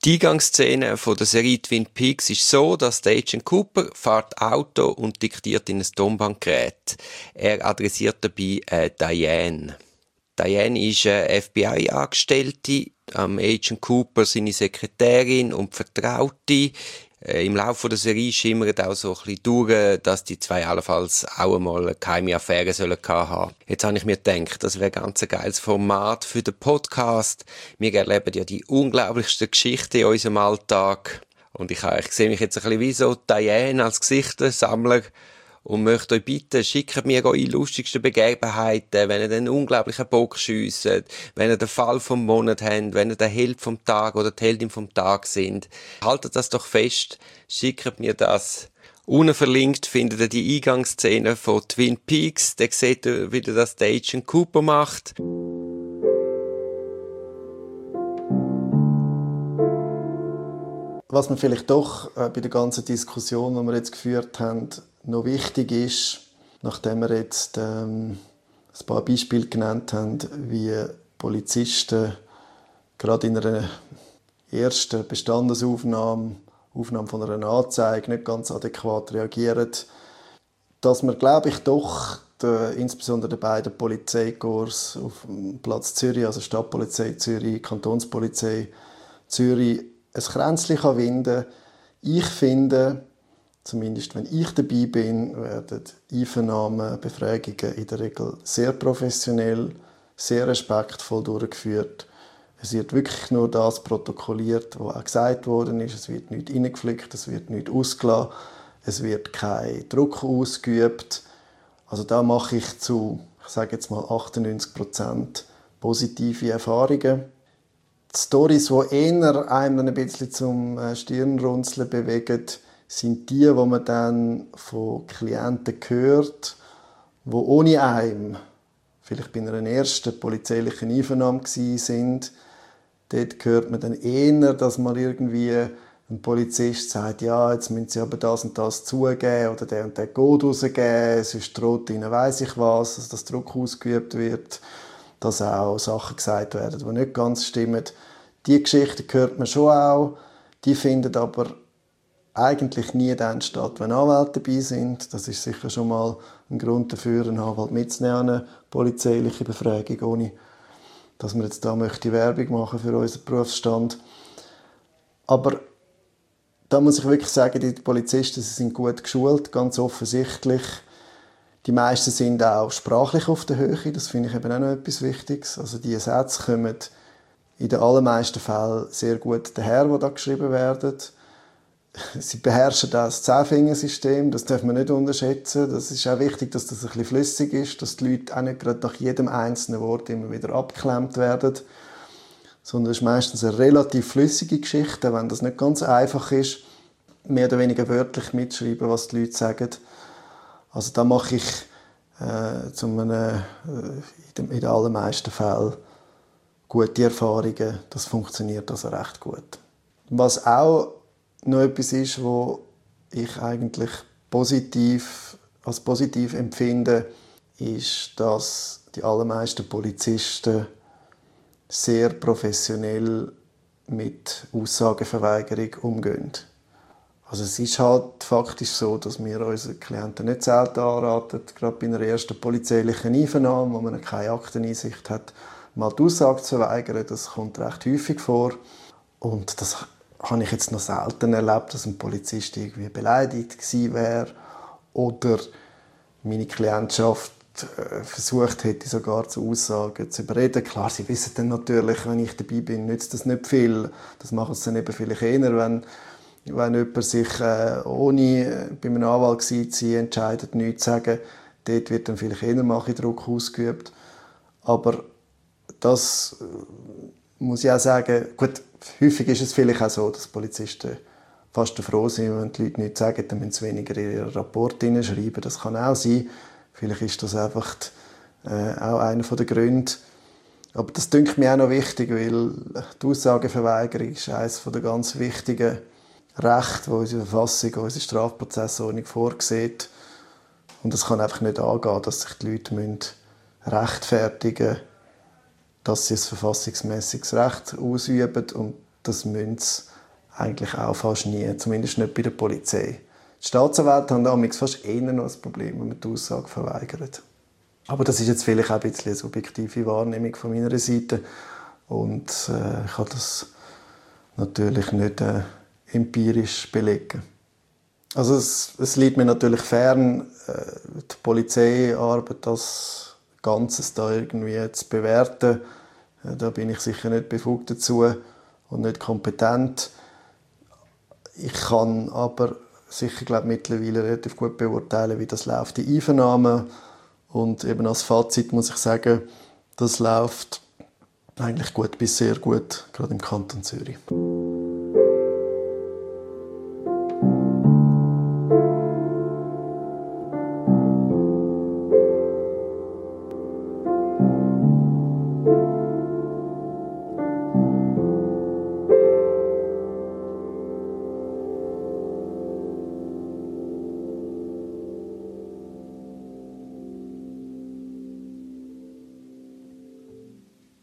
Die Eingangsszene von der Serie Twin Peaks ist so, dass der Agent Cooper fährt Auto und diktiert in ein Tonbandgerät. Er adressiert dabei Diane. Diane ist eine FBI-Angestellte, Agent Cooper seine Sekretärin und Vertraute. Im Laufe der Serie schimmert auch so ein bisschen durch, dass die zwei allenfalls auch einmal eine geheime Affäre sollen haben. Jetzt habe ich mir gedacht, das wäre ganz ein geiles Format für den Podcast. Wir erleben ja die unglaublichsten Geschichten in unserem Alltag. Und ich sehe mich jetzt ein bisschen wie so Diane als Geschichtensammler und möchte euch bitten, schickt mir eure lustigsten Begebenheiten, wenn ihr den unglaublichen Bock schiesst, wenn ihr den Fall vom Monat habt, wenn ihr der Held vom Tag oder die Heldin vom Tag sind. Haltet das doch fest, schickt mir das. Unten verlinkt findet ihr die Eingangsszene von Twin Peaks. Da seht ihr, wie das der Agent Cooper macht. Was mir vielleicht doch bei der ganzen Diskussion, die wir jetzt geführt haben, noch wichtig ist, nachdem wir jetzt ein paar Beispiele genannt haben, wie Polizisten gerade in einer ersten Bestandesaufnahme, Aufnahme von einer Anzeige, nicht ganz adäquat reagieren, dass wir, glaube ich, doch insbesondere die beiden Polizeikorps auf dem Platz Zürich, also Stadtpolizei Zürich, Kantonspolizei Zürich, ein Kränzchen winden kann. Ich finde, zumindest wenn ich dabei bin, werden Einvernahmen, Befragungen in der Regel sehr professionell, sehr respektvoll durchgeführt. Es wird wirklich nur das protokolliert, was auch gesagt worden ist. Es wird nichts reingeflickt, es wird nichts ausgelassen, es wird kein Druck ausgeübt. Also da mache ich zu, ich sage jetzt mal 98% positive Erfahrungen. Die Storys, die eher einem ein bisschen zum Stirnrunzeln bewegen, sind die man dann von Klienten hört, die ohne einem, vielleicht bei einer ersten polizeilichen Einvernahme sind. Dort hört man dann eher, dass man irgendwie ein Polizist sagt, ja, jetzt müssen sie aber das und das zugeben oder der und der Code rausgeben, sonst droht ihnen weiss ich was, dass das Druck ausgeübt wird, dass auch Sachen gesagt werden, die nicht ganz stimmen. Die Geschichten hört man schon auch, die finden aber eigentlich nie dann statt, wenn Anwälte dabei sind. Das ist sicher schon mal ein Grund dafür, einen Anwalt mitzunehmen an eine polizeiliche Befragung, ohne dass wir jetzt da Werbung machen für unseren Berufsstand. Aber da muss ich wirklich sagen, die Polizisten, sie sind gut geschult, ganz offensichtlich. Die meisten sind auch sprachlich auf der Höhe, das finde ich eben auch noch etwas Wichtiges. Also die Sätze kommen in den allermeisten Fällen sehr gut daher, die da geschrieben werden. Sie beherrschen das Zehnfingersystem, das darf man nicht unterschätzen. Das ist auch wichtig, dass das ein bisschen flüssig ist, dass die Leute auch nicht gerade nach jedem einzelnen Wort immer wieder abgeklemmt werden. Sondern es ist meistens eine relativ flüssige Geschichte, wenn das nicht ganz einfach ist, mehr oder weniger wörtlich mitschreiben, was die Leute sagen. Also da mache ich in den allermeisten Fällen gute Erfahrungen. Das funktioniert also recht gut. Was auch noch etwas ist, was ich eigentlich als positiv empfinde, ist, dass die allermeisten Polizisten sehr professionell mit Aussageverweigerung umgehen. Also es ist halt faktisch so, dass wir unseren Klienten nicht selten anraten, gerade bei einer ersten polizeilichen Einvernahme, wo man keine Akteneinsicht hat, mal die Aussage zu verweigern. Das kommt recht häufig vor. Und das habe ich jetzt noch selten erlebt, dass ein Polizist irgendwie beleidigt gewesen wäre oder meine Klientschaft versucht hätte, sogar zu Aussagen zu überreden. Klar, sie wissen dann natürlich, wenn ich dabei bin, nützt das nicht viel. Das machen sie dann eben vielleicht eher, wenn jemand sich ohne bei einem Anwalt zu sein entscheidet, nichts zu sagen. Dort wird dann vielleicht eher Druck ausgeübt. Aber das muss ich auch sagen, gut, häufig ist es vielleicht auch so, dass Polizisten fast froh sind, wenn die Leute nichts sagen, dann müssen sie weniger in ihren Rapport hineinschreiben. Das kann auch sein. Vielleicht ist das einfach auch einer der Gründe. Aber das dünkt mir auch noch wichtig, weil die Aussageverweigerung ist eines der ganz wichtigen Rechte, die unsere Verfassung, unsere Strafprozessordnung vorsieht. Und es kann einfach nicht angehen, dass sich die Leute rechtfertigen müssen, dass sie ein verfassungsmässiges Recht ausüben und das müssen sie eigentlich auch fast nie, zumindest nicht bei der Polizei. Die Staatsanwälte haben damals fast eher noch ein Problem, wenn man die Aussage verweigert. Aber das ist jetzt vielleicht auch ein bisschen eine subjektive Wahrnehmung von meiner Seite. Und ich kann das natürlich nicht empirisch belegen. Also es liegt mir natürlich fern, die Polizeiarbeit als Ganzes da irgendwie zu bewerten. Da bin ich sicher nicht befugt dazu und nicht kompetent. Ich kann aber sicher, glaube mittlerweile relativ gut beurteilen, wie das läuft, die Einvernahme. Und eben als Fazit muss ich sagen, das läuft eigentlich gut bis sehr gut, gerade im Kanton Zürich.